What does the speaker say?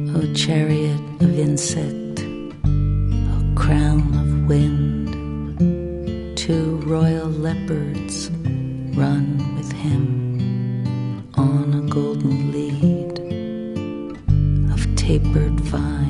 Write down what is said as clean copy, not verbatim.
O chariot of insect, O crown of wind, two royal leopards run with him on a golden lead of tapered vine.